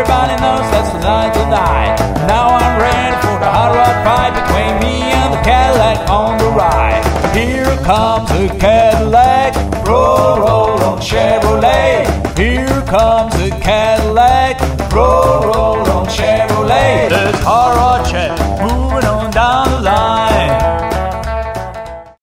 Everybody knows that's the night tonight. Now I'm ready for the hot rod fight between me and the Cadillac on the right. Here comes the Cadillac, roll on Chevrolet. Here comes the Cadillac, roll on Chevrolet. There's hot